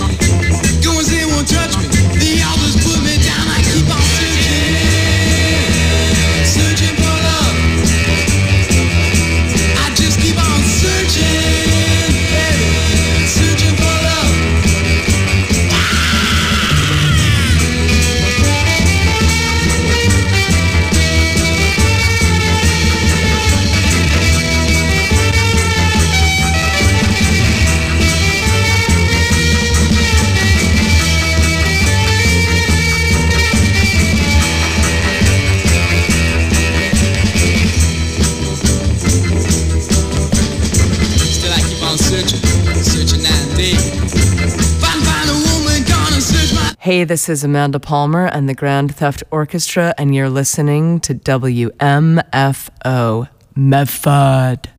Hey, this is Amanda Palmer and the Grand Theft Orchestra, and you're listening to WMFO Medford.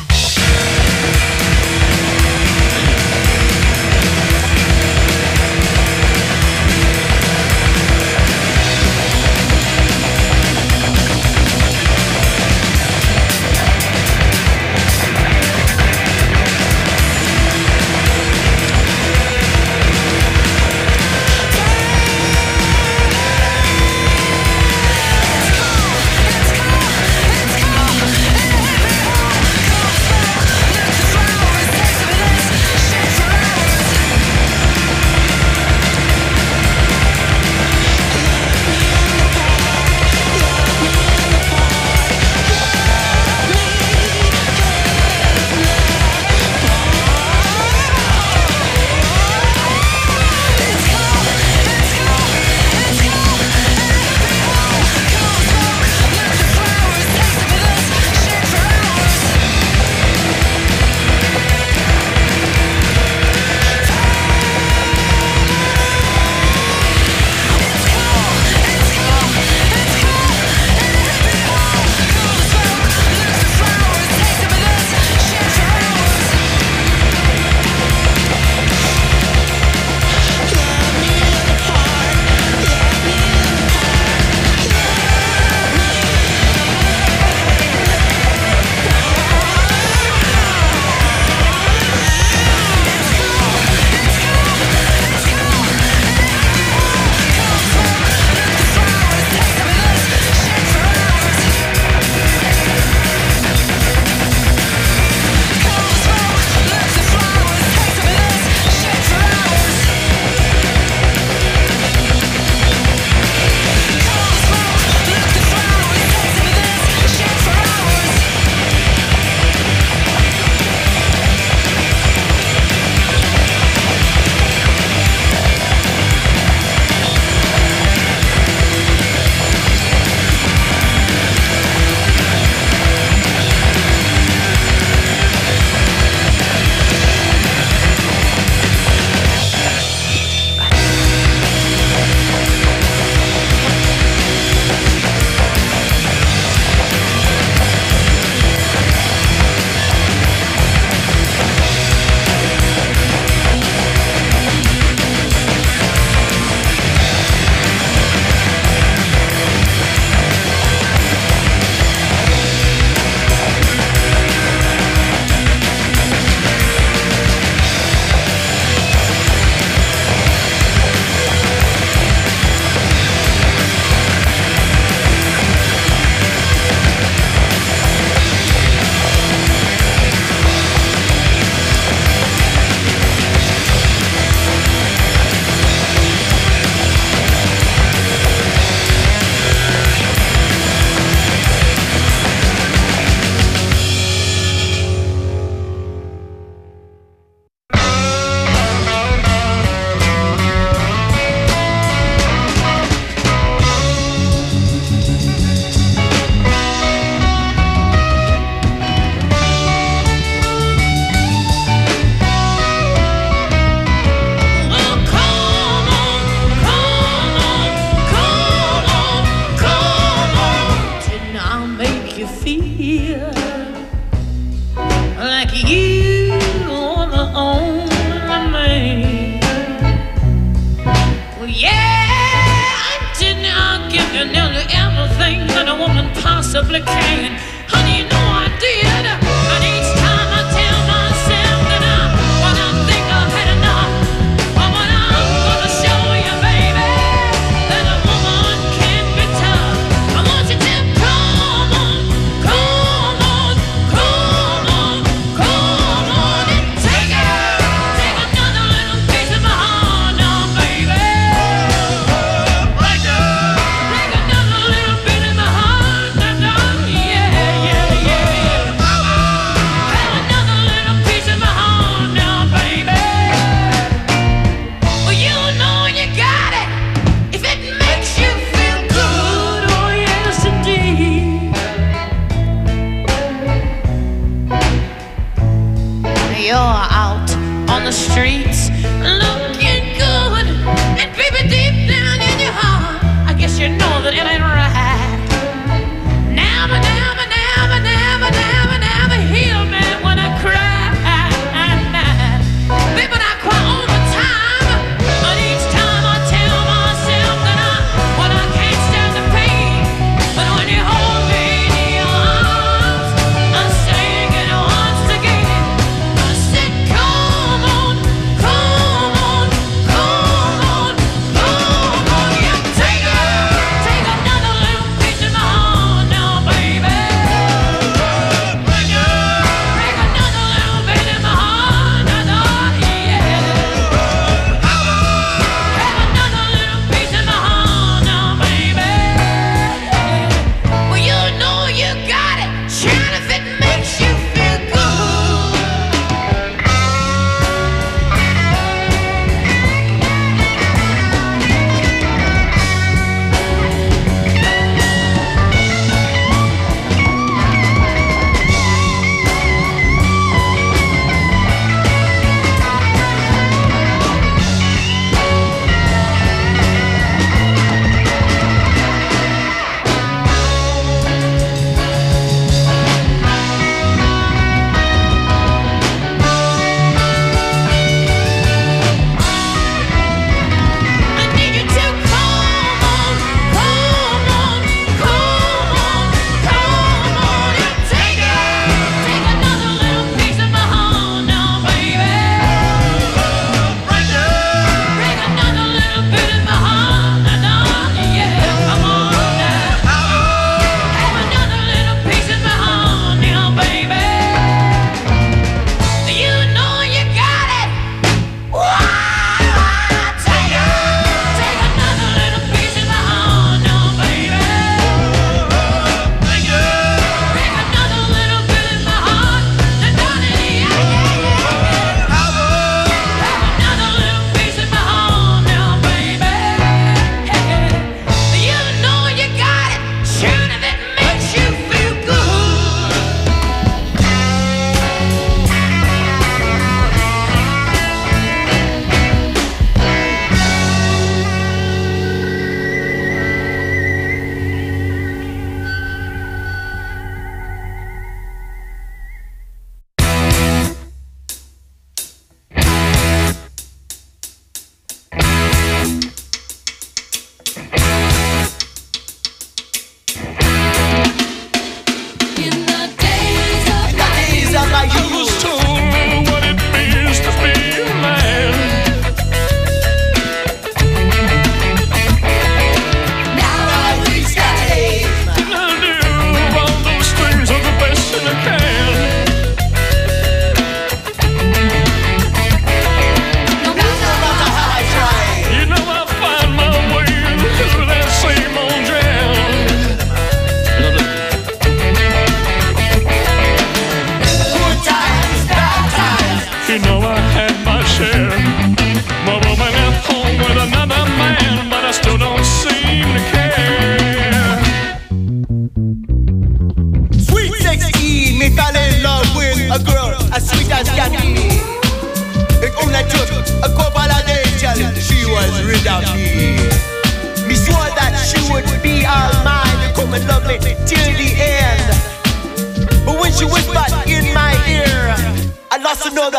Possibly can. Honey, you know I did. And each time I tell myself that when I think I've had enough, I want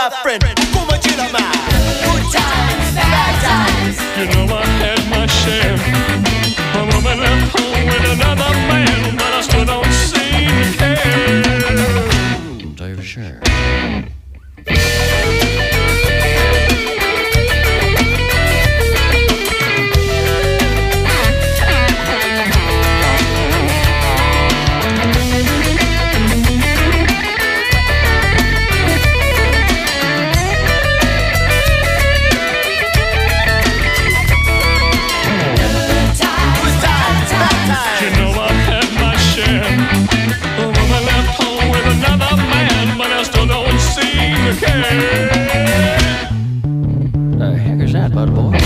a friend. Come on, chill, man. Good times, bad times. You know I had my share. My woman left home with another man, but I still don't seem to care. Dave Sher. The heck is that, bud boy?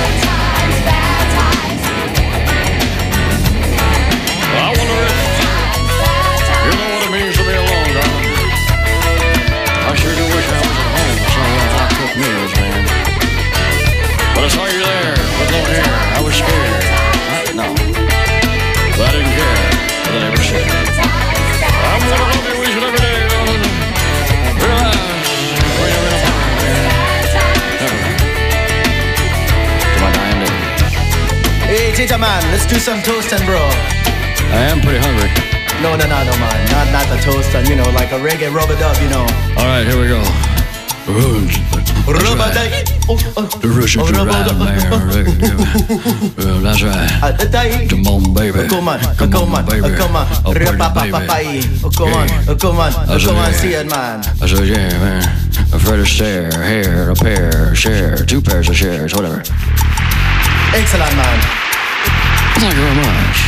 I wonder if you know what it means to be alone, darling. I sure do wish I was at home with some of them hot cooked meals, man. But I saw you there with no hair. I was scared. No. But I didn't care. As I never said. I'm gonna love you each and every day, darling. Realize when you're in a bar, man. Never. To my dying day. Hey, Ginger man, let's do some toasting, bro. I am pretty hungry. No, man. Not a toasting, you know, like a reggae rub-a-dub, you know. All right, here we go. Rub-a-dub. The Russian ride, man. That's right. Come on, baby. Come on, baby. come on. Oh, pretty Come on, see it, man. I said, yeah, man. Afraid to stare, hair, a pair, share, 2 pairs of shares, whatever. Excellent, man. Thank you very much.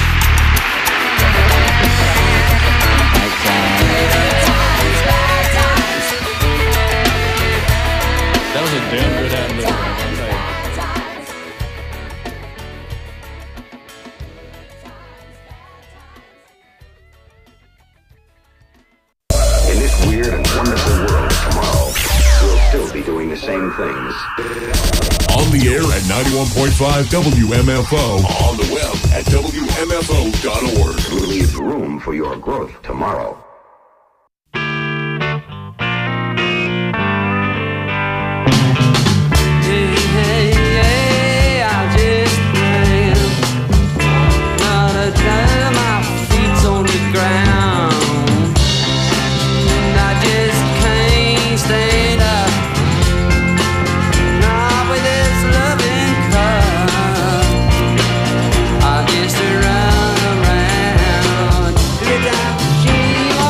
That was a damn good ad lib, I'll tell you. In this weird and wonderful world tomorrow, we'll still be doing the same things. On the air at 91.5 WMFO. On the web at WMFO.org. Leave room for your growth tomorrow. She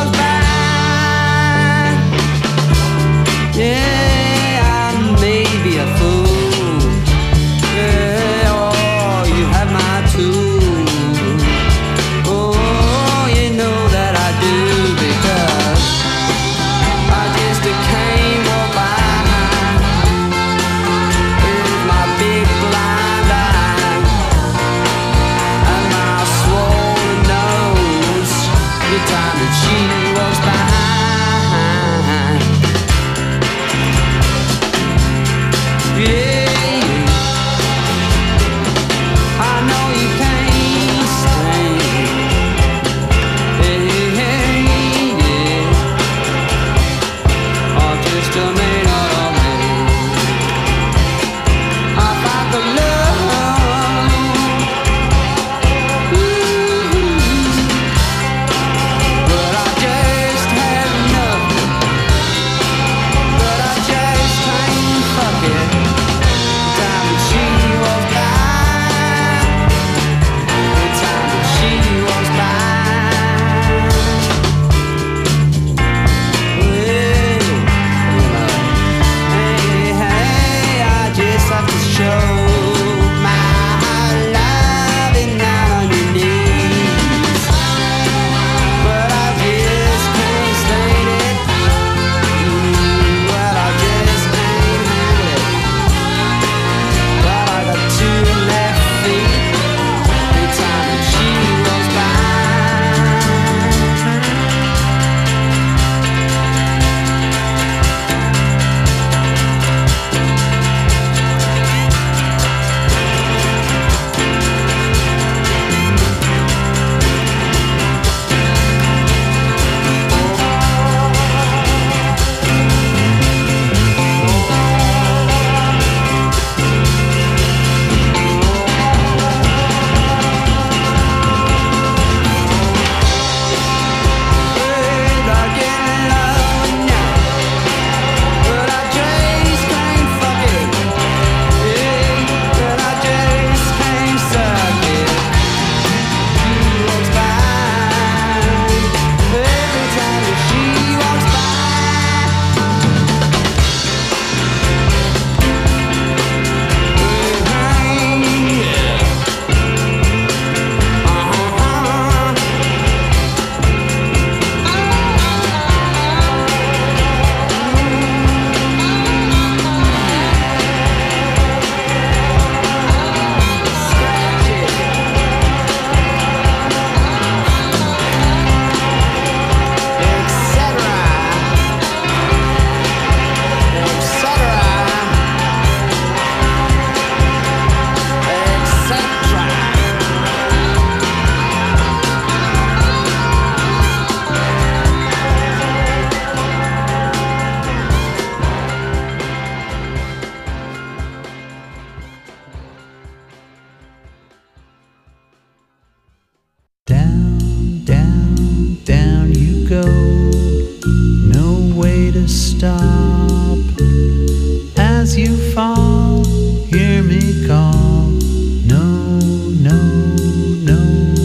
go, no way to stop. As you fall, hear me call. No, no, no.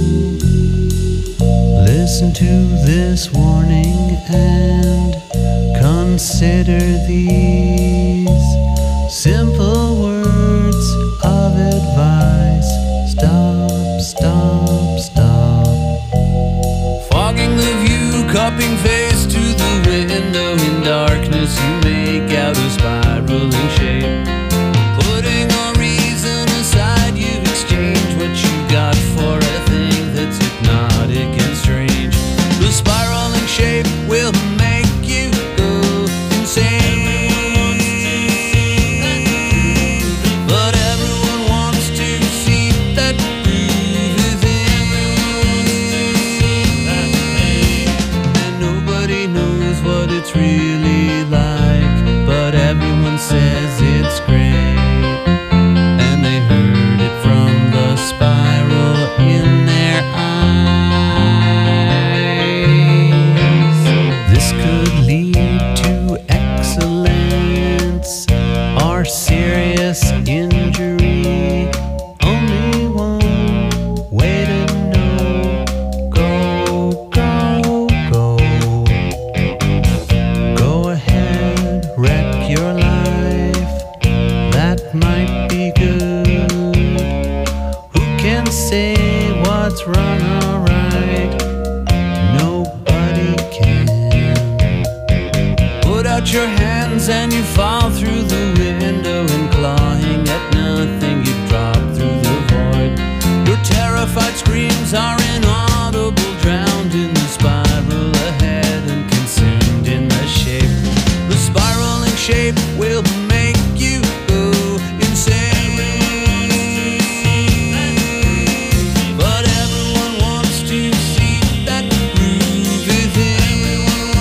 Listen to this warning and consider these simple words of advice. Stop, stop, stop. Fogging the view, cupping face to the window. In darkness you make out a spiraling shape. Putting all reason aside, you exchange what you got for a thing that's hypnotic and strange. The spiraling shape will make you go insane. But everyone wants to see that groove within. And nobody knows what it's really like, but everyone says it's great. And they heard it from the spiral in their eyes. This could lead to excellence or serious injury. Only one way to know. Go, go, go. Go ahead, wreck your life. That might be good. Who can say what's wrong or right? Nobody can. Put out your hands and you fall through the window, and clawing at nothing you drop through the void. Your terrified screams are inaudible, drowned in the spiral ahead and consumed in the shape. The spiraling shape will make you go insane. But everyone wants to see that groove within.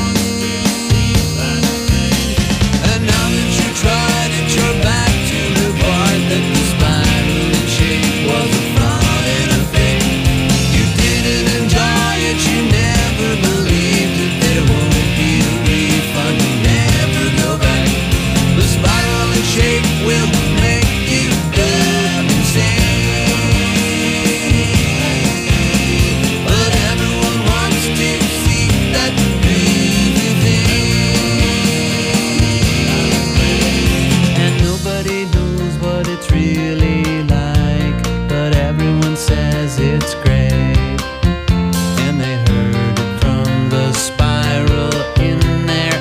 And now that you tried it, you're back to the part that the spiraling shape was a fraud and a fake. You didn't enjoy it, you never believed that there won't be a refund, you never go back. The spiraling shape will make you go insane. But everyone wants to see that groove within. And nobody knows what it's really like, but everyone says it's great. And they heard it from the spiral in their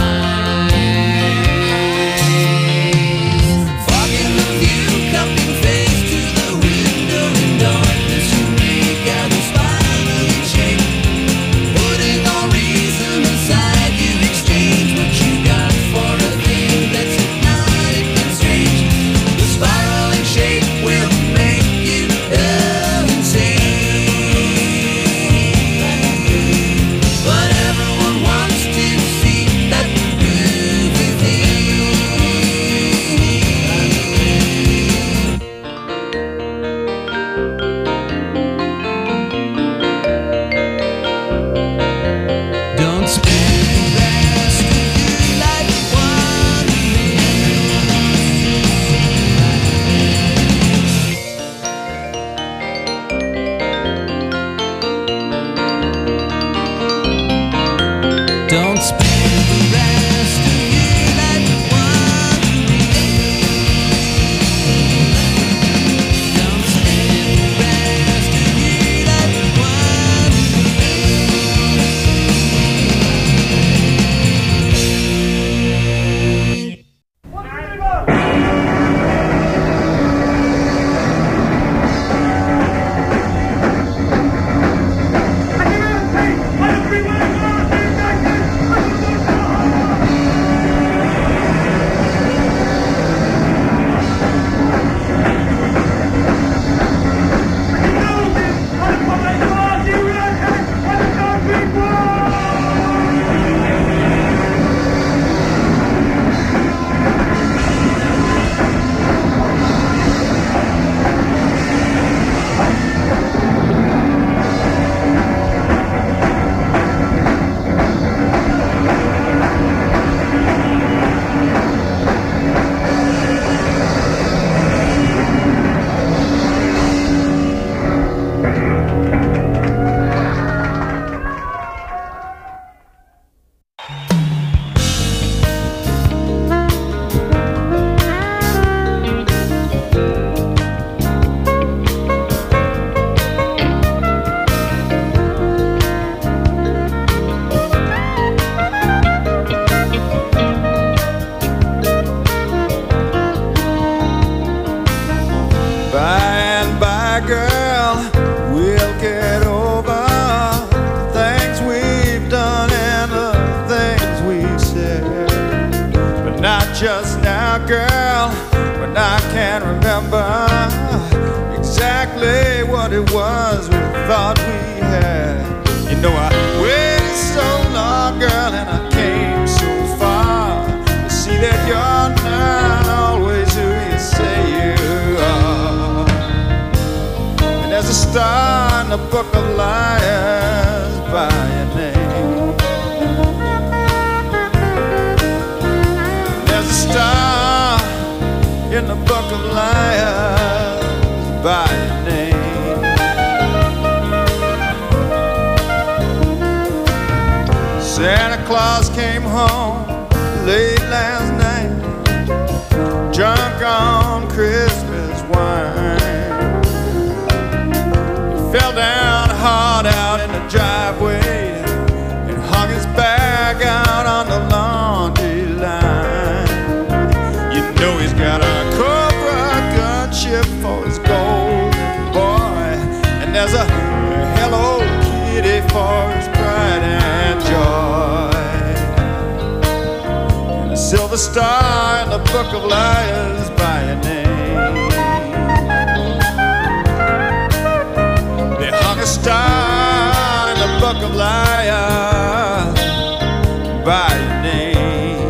eyes. Fogging the view, cupping face to the window. In darkness you make out a spiraling shape. Putting all reason aside, you exchange what you got for a thing that's hypnotic and strange. The spiraling shape will make you go insane. But everyone wants to see that groove within. Don't spend the rest of your life wondering. Don't spend the rest of your life wondering. Don't spend the rest of your life I can exactly what it was we thought we had. You know I waited so long, girl, and I came so far to see that you're not always who you say you are. And there's a star in the book of liars by your name. There's a star in the book of liars by your name. Santa Claus came home late last night, drunk on Christmas wine. He fell down hard out in the driveway and hung his bag out on the laundry line. You know he's got a Cobra gunship for his golden boy, and there's a Hello Kitty for his pride and joy, and a silver star in the book of liars by your name. They hung a star in the book of liars by your name.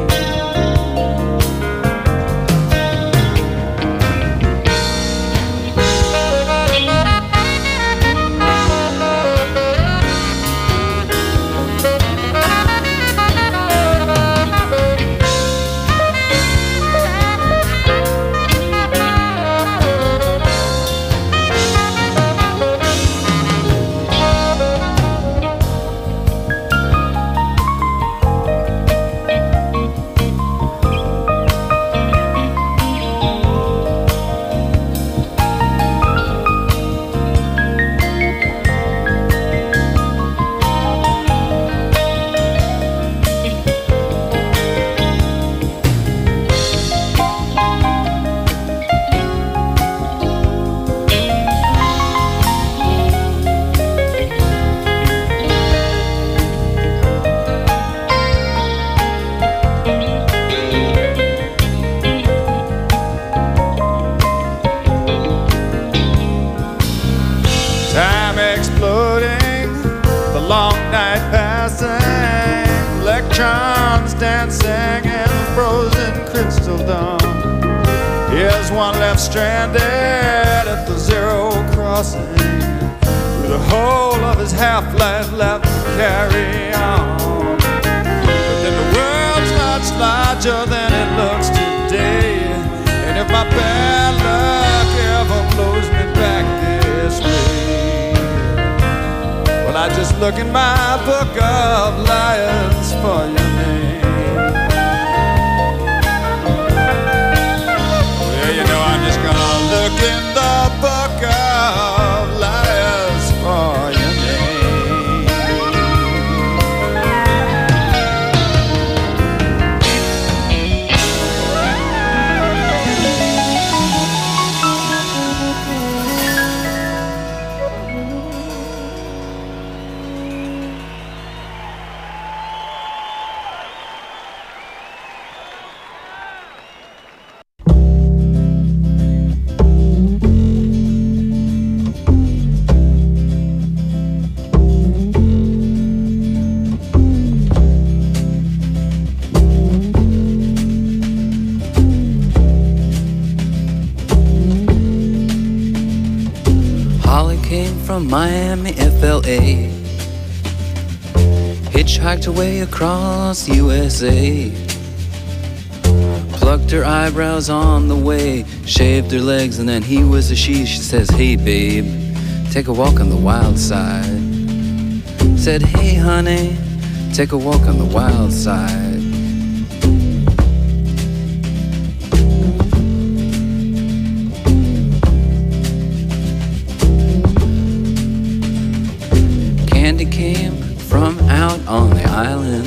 Electrons dancing in a frozen crystal dawn. Here's one left stranded at the zero crossing, with the whole of his half-life left to carry on. But then the world's much larger than it looks today, and if my bad luck ever blows me back this way, well, I just look in my book of liars for your name. Well, you know I'm just gonna look in the book of liars for your from Miami, FLA, hitchhiked away across USA, plucked her eyebrows on the way, shaved her legs, and then he was a she. She says, hey babe, take a walk on the wild side. Said, hey honey, take a walk on the wild side. Candy came from out on the island.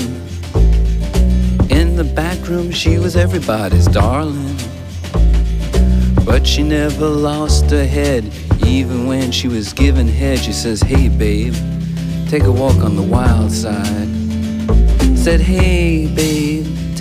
In the back room she was everybody's darling, but she never lost her head. Even when she was giving head, she says, hey babe, take a walk on the wild side. Said, hey babe,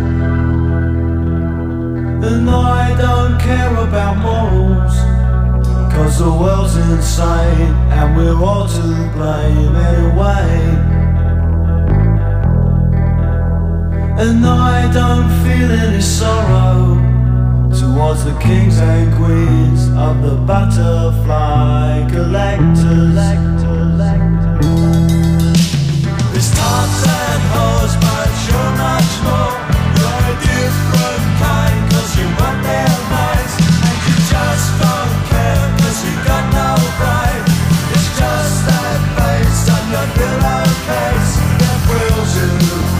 'cause the world's insane and we're all to blame anyway. And I don't feel any sorrow towards the kings and queens of the butterfly collectors. There's tops and hoes, but you're much more. You're a different kind, 'cause you want their minds. And you just don't care, 'cause you got no pride. It's just that face on your pillowcase that thrills you.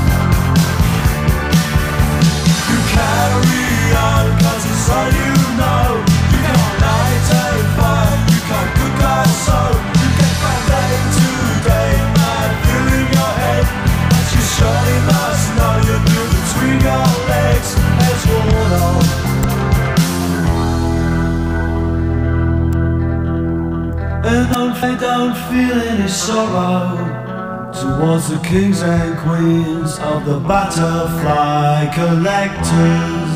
You carry on, 'cause it's all you know. You can't light a fire, you can't cook a soul. You get from day to day, mad filling your head. But you surely must know you're blue between your legs as worn on. And don't feel any sorrow towards the kings and queens of the butterfly collectors.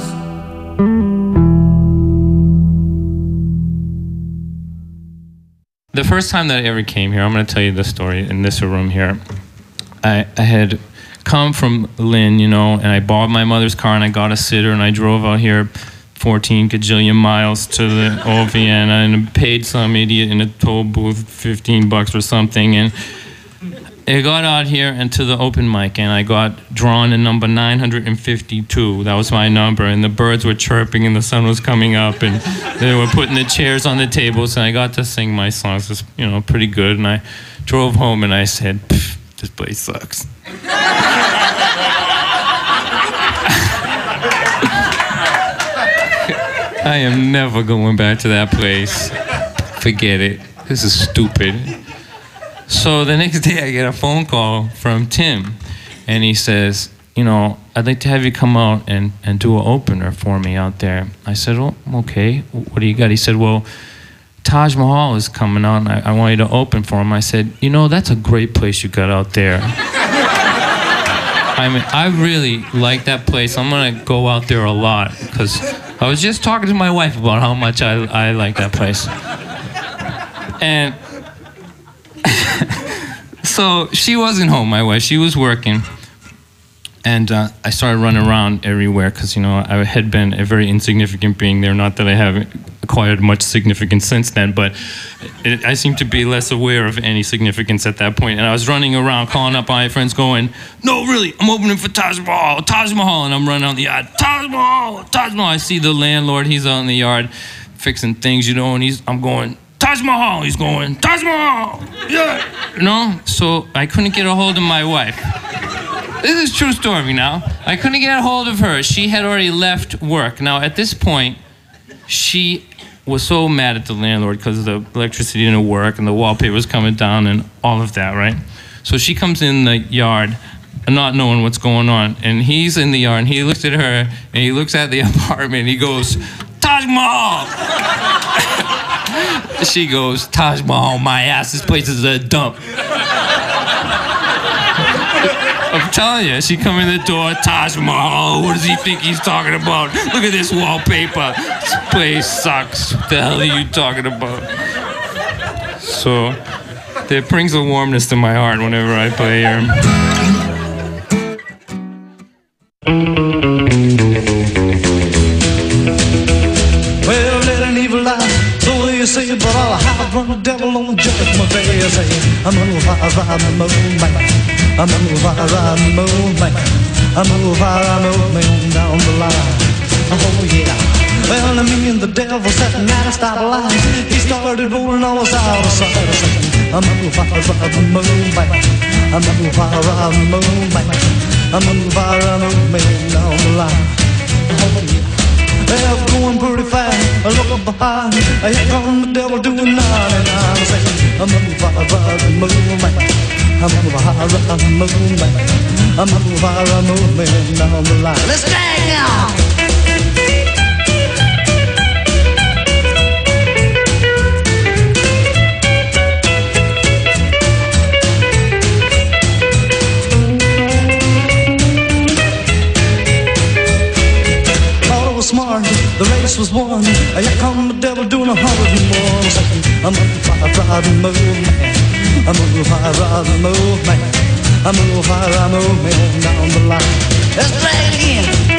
The first time that I ever came here, I'm going to tell you this story in this room here. I had come from Lynn, you know, and I bought my mother's car and I got a sitter and I drove out here 14 gajillion miles to the old Vienna and paid some idiot in a toll booth $15 or something. And I got out here and to the open mic and I got drawn in number 952. That was my number, and the birds were chirping and the sun was coming up and they were putting the chairs on the tables and I got to sing my songs. It was, you know, pretty good. And I drove home and I said, this place sucks. I am never going back to that place. Forget it. This is stupid. So the next day I get a phone call from Tim and he says, you know, I'd like to have you come out and do an opener for me out there. I said, oh, okay, what do you got? He said, well, Taj Mahal is coming out and I want you to open for him. I said, you know, that's a great place you got out there. I mean, I really like that place. I'm gonna go out there a lot because I was just talking to my wife about how much I like that place. And so she wasn't home, my wife. She was working. And I started running around everywhere because, you know, I had been a very insignificant being there. Not that I haven't acquired much significance since then, but I seem to be less aware of any significance at that point. And I was running around, calling up my friends going, no, really, I'm opening for Taj Mahal, Taj Mahal. And I'm running out the yard, Taj Mahal, Taj Mahal. I see the landlord, he's out in the yard fixing things, you know, and I'm going, Taj Mahal. He's going, Taj Mahal, yeah. You know, so I couldn't get a hold of my wife. This is a true story now. I couldn't get a hold of her. She had already left work. Now, at this point, she was so mad at the landlord because the electricity didn't work and the wallpaper was coming down and all of that, right? So she comes in the yard not knowing what's going on. And he's in the yard and he looks at her and he looks at the apartment and he goes, Taj Mahal! She goes, Taj Mahal, my ass, this place is a dump. I'm telling you, she come in the door, Taj Mahal, what does he think he's talking about? Look at this wallpaper. This place sucks. What the hell are you talking about? So, that brings a warmness to my heart whenever I play here. Well, let an evil lie, so you say, but I'll hide from the devil on judgment day. I say, I'm gonna ride the moonlight. I'm gonna ride the moonlight. I'm gonna ride the moonlight down the line. Oh yeah. Well, me and the devil sat at a stoplight. He started rolling on us out of sight. I said, I'm gonna ride the moonlight. I'm gonna ride the moonlight. I'm gonna ride the moonlight down the line. Oh yeah. Well, going pretty fast, I look up behind. Here come the devil doing 99. I say, I'm gonna ride the moonlight. I'm gonna ride the moonlight. I'm gonna ride the moonlight down the line. Let's drag now. Smart, the race was won. Here come the devil doing 100 more. move, I move, man. I move, I move, man. I move, I move, me on down the line. Let's play it again.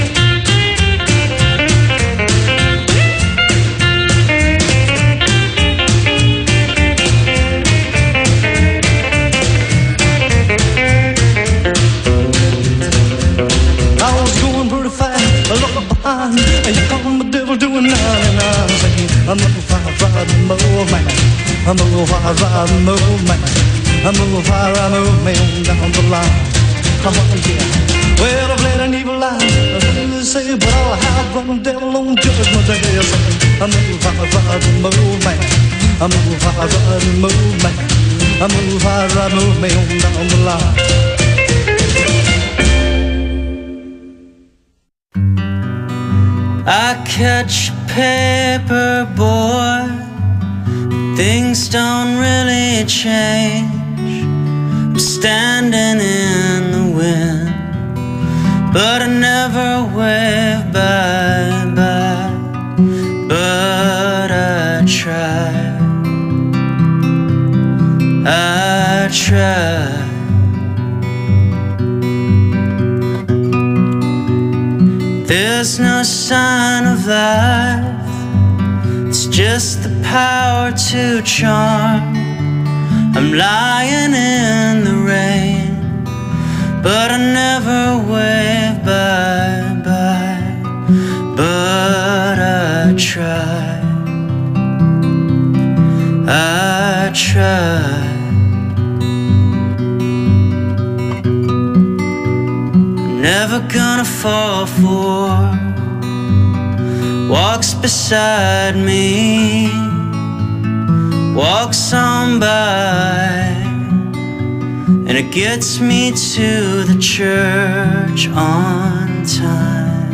And you call my devil doing 99, saying I move, I move, man. I move, I move, man. I move, I move, man, down the line. Oh yeah. Well, I've led an evil life, they say, but I'll have run the devil on judgment day. I move, I move, man. I move, I move, man. I move, I move, man, down the line. I catch a paper boy, things don't really change. I'm standing in the wind, but I never wave bye-bye. But I try, I try. There's no sign of life, it's just the power to charm. I'm lying in the rain, but I never wave bye-bye. But I try, I try. Never gonna fall for walks beside me, walks on by, and it gets me to the church on time.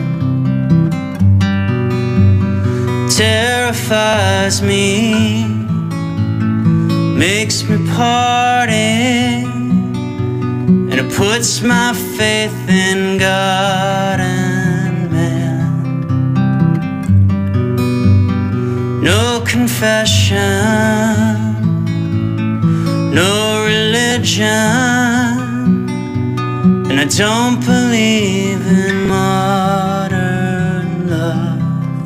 Terrifies me, makes me party, and it puts my faith in God and man. No confession, no religion, and I don't believe in modern love.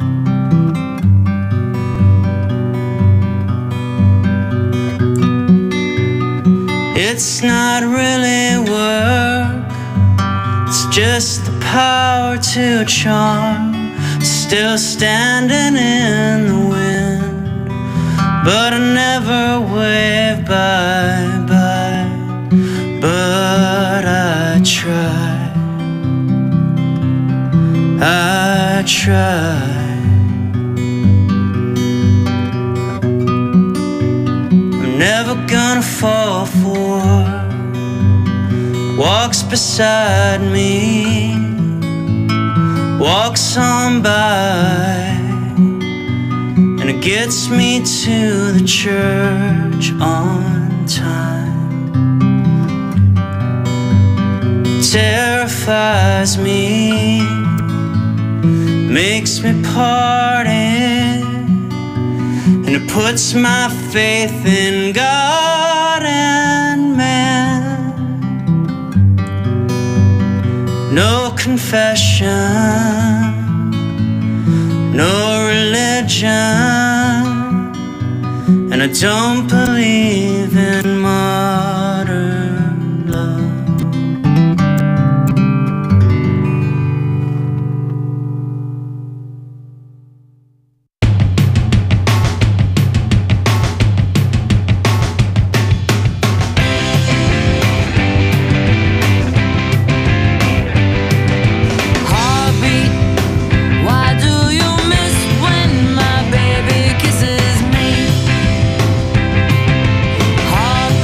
It's not really work, it's just the power to charm. Still standing in the wind, but I never wave bye-bye. But I try, I try. I'm never gonna fall for walks beside me, walks on by, and it gets me to the church on time. Terrifies me, makes me party, and it puts my faith in God and man. No confession, no religion, and I don't believe in modern love. Heartbeat,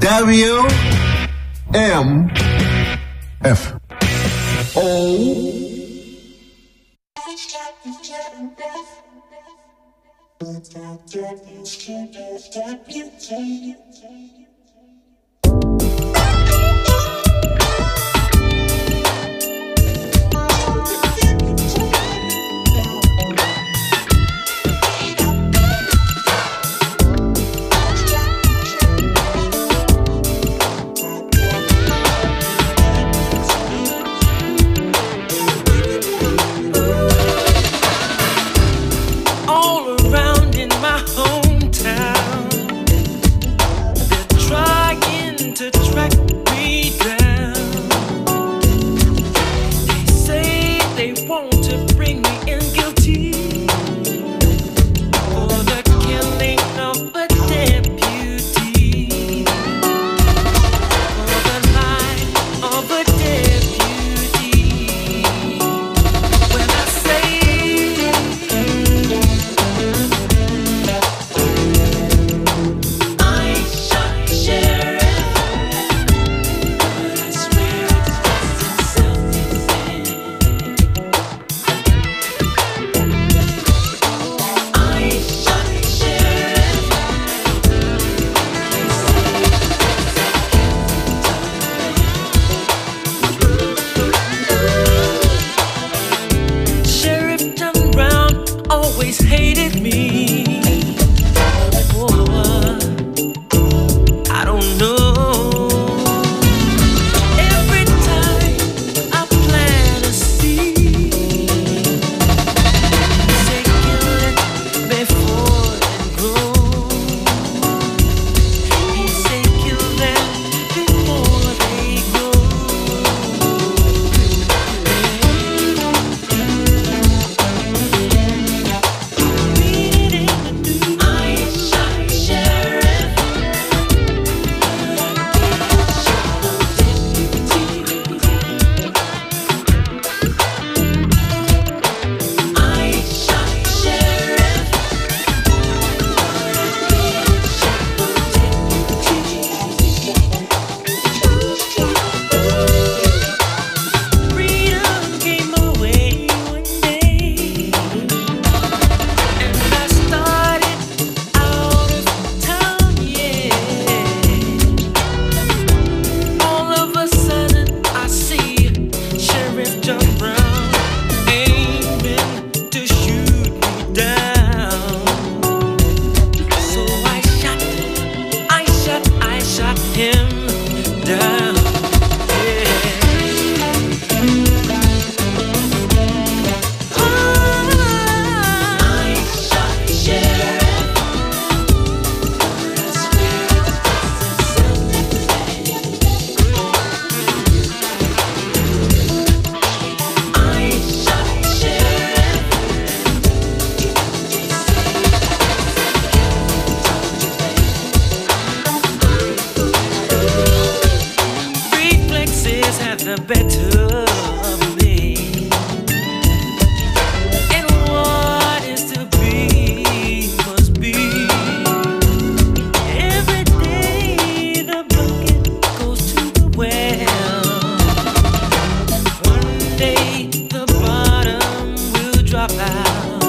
All around in my hometown, they're trying to track me down. They say they want to bring me in guilty for the killing of a deputy, for the life of a deputy. When I say I shot sheriff, but I swear it's just in self-defense. I shot sheriff. Sheriff John Brown always hated me. Oh, I don't know. Every time I plant a seed, he say kill it before it grows. He say kill them before they grow. I shot sheriff. I shot sheriff. Freedom came my way one day, and I started out of town, yeah. All of a sudden I see Sheriff John Brown aiming to shoot me down. So I shot him down. I shot sheriff. I shot sheriff. Reflexes have the better of me, and what is to be must be. Every day the bucket goes to the well. One day the bottom will drop out.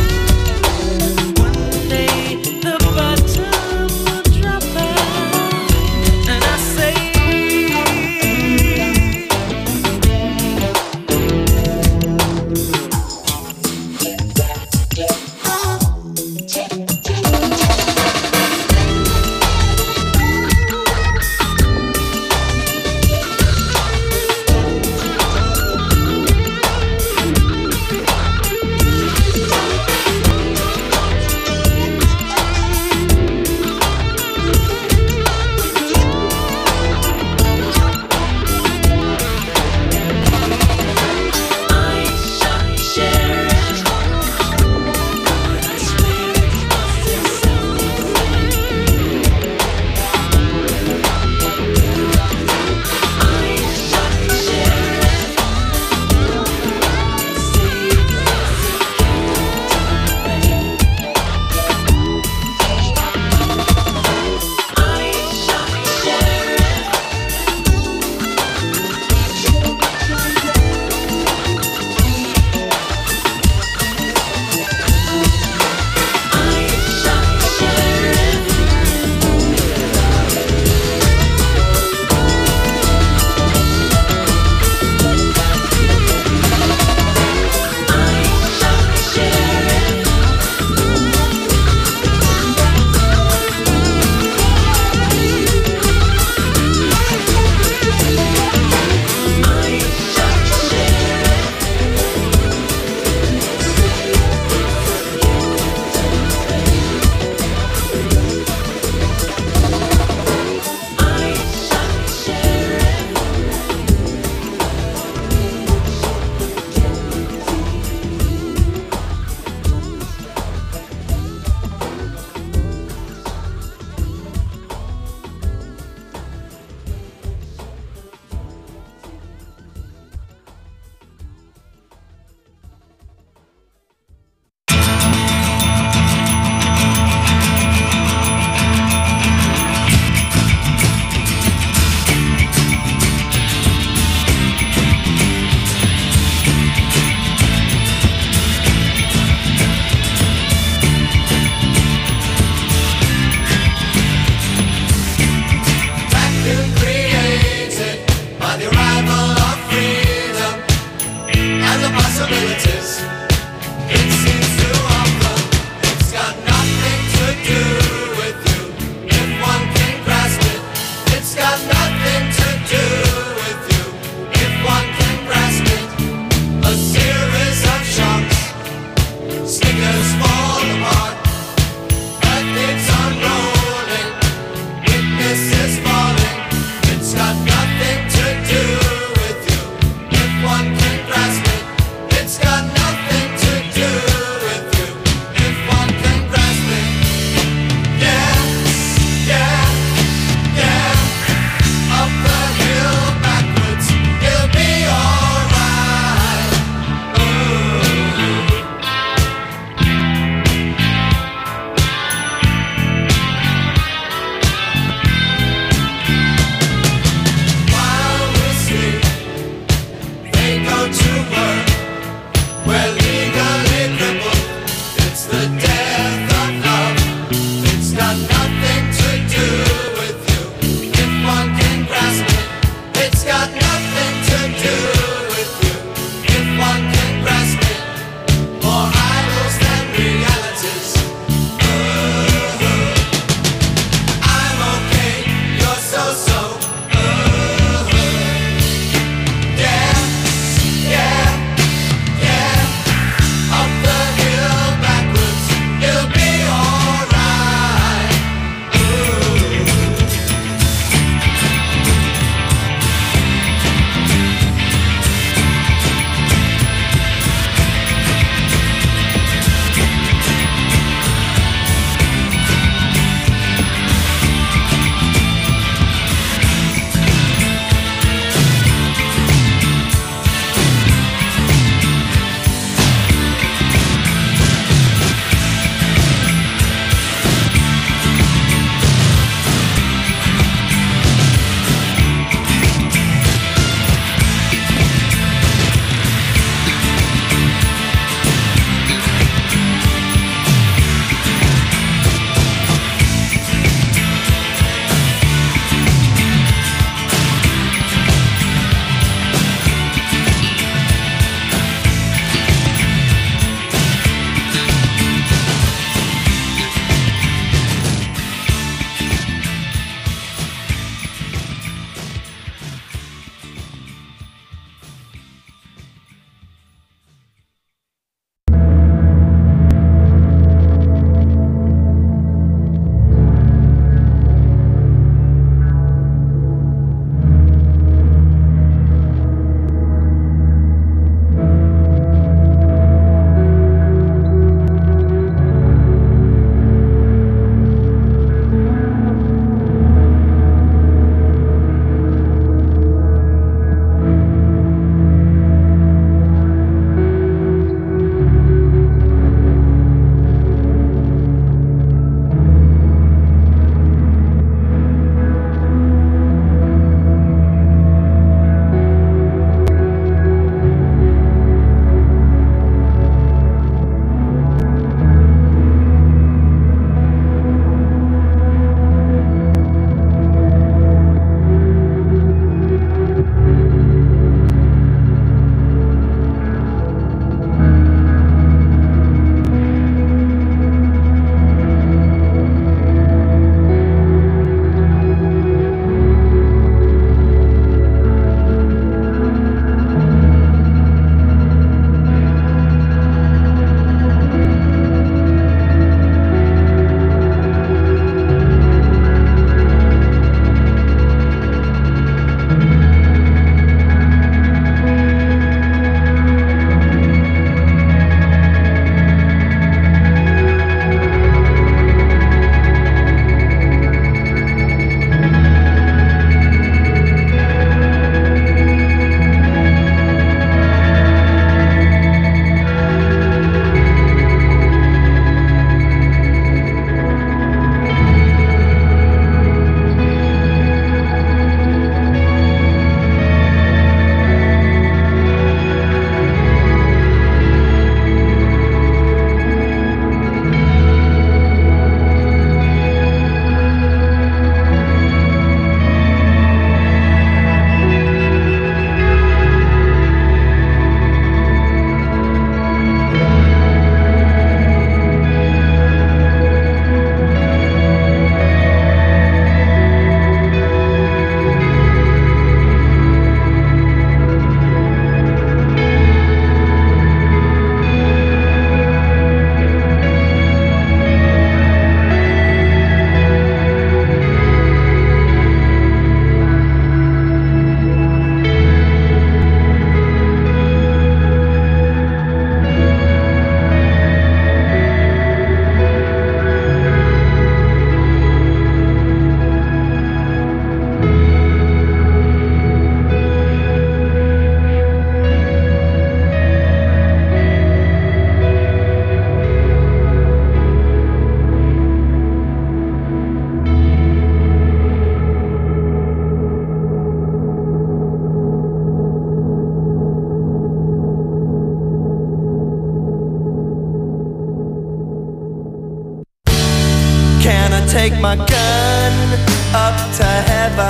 One day the bottom will drop out. And I say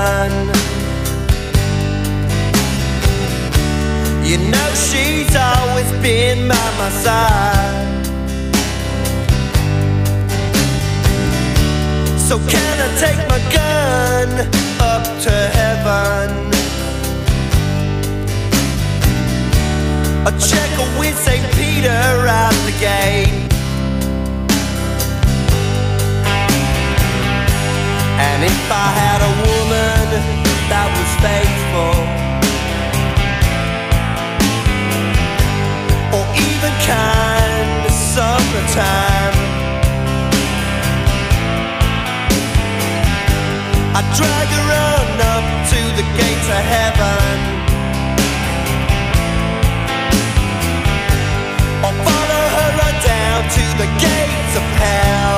heaven. You know she's always been by my side. So can I take my gun up to heaven? I'll check with St. Peter out the gate. And if I had a woman that was faithful, or even kind summertime, I'd drag her on up to the gates of heaven, or follow her right down to the gates of hell.